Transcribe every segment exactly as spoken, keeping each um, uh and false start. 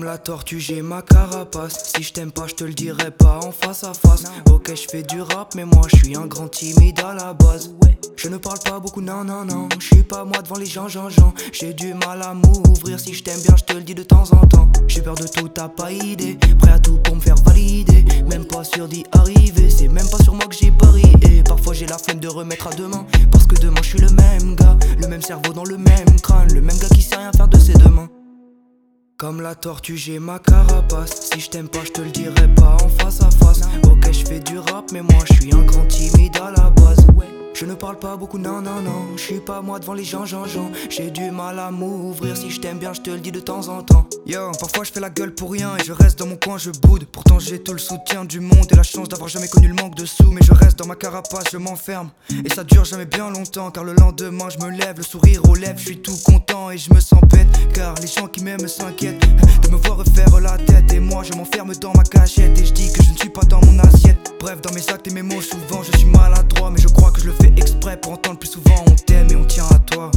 la tortue j'ai ma carapace. Si je t'aime pas je te le dirai pas en face à face. Ok je fais du rap mais moi je suis un grand timide à la base. Je ne parle pas beaucoup non non non. Je suis pas moi devant les gens gens gens. J'ai du mal à m'ouvrir. Si je t'aime bien je te le dis de temps en temps. J'ai peur de tout, t'as pas idée. Prêt à tout pour me faire valider. Même pas sûr d'y arriver. C'est même pas sur moi que j'ai parié. Et parfois j'ai la flemme de remettre à demain. Parce que demain je suis le même gars. Le même cerveau dans le même crâne. Le même gars qui sait rien faire de ses deux mains. Comme la tortue j'ai ma carapace. Si je t'aime pas je te le dirai pas en face à face. Ok je fais du rap mais moi je suis un grand timide à la base. Je ne parle pas beaucoup non non non. Je suis pas moi devant les gens gens gens. J'ai du mal à m'ouvrir. Si je t'aime bien je te le dis de temps en temps. Yo, parfois je fais la gueule pour rien. Et je reste dans mon coin, je boude. Pourtant j'ai tout le soutien du monde. Et la chance d'avoir jamais connu le manque de sous. Mais je reste dans ma carapace, je m'enferme. Et ça dure jamais bien longtemps. Car le lendemain je me lève, le sourire aux lèvres. Je suis tout content et je me sens bête. Car les gens qui m'aiment s'inquiètent de me voir refaire la tête. Et moi je m'enferme dans ma cachette. Et je dis que je ne suis pas dans mon assiette. Bref, dans mes actes et mes mots souvent je suis maladroit. Mais je crois que je le fais exprès pour entendre plus souvent on t'aime et on tient à toi.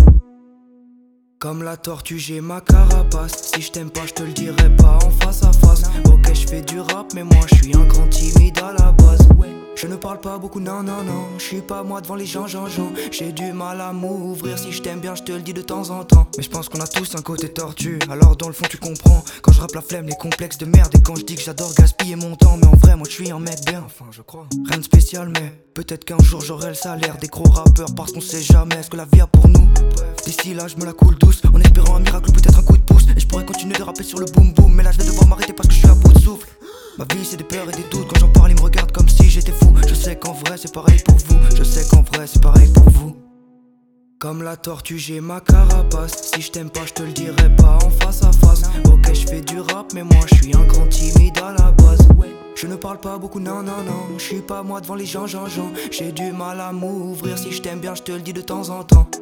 Comme la tortue j'ai ma carapace. Si je t'aime pas je te le dirai pas en face à face. Ok je fais du rap mais moi je suis un grand timide à la base. Je ne parle pas beaucoup non non non. Je suis pas moi devant les gens gens gens. J'ai du mal à m'ouvrir. Si je t'aime bien je te le dis de temps en temps. Mais je pense qu'on a tous un côté tortue. Alors dans le fond tu comprends. Quand je rappe la flemme, les complexes de merde. Et quand je dis que j'adore gaspiller mon temps. Mais en vrai moi je suis un mec bien. Enfin je crois. Rien de spécial mais peut-être qu'un jour j'aurai le salaire des gros rappeurs. Parce qu'on sait jamais ce que la vie a pour nous. D'ici là je me la coule douce. En espérant un miracle ou peut-être un coup de pouce. Et je pourrais continuer de rapper sur le boom boom. Mais là je vais devoir m'arrêter parce que je suis à bout de souffle. Ma vie c'est des peurs et des doutes. Quand j'en parle ils me regardent comme si j'étais fou. Je sais qu'en vrai c'est pareil pour vous. Je sais qu'en vrai c'est pareil pour vous. Comme la tortue j'ai ma carapace. Si je t'aime pas je te le dirai pas en face à face. Ok je fais du rap mais moi je suis un grand timide à la base. Je ne parle pas beaucoup non non non. Je suis pas moi devant les gens gens gens. J'ai du mal à m'ouvrir. Si je t'aime bien je te le dis de temps en temps.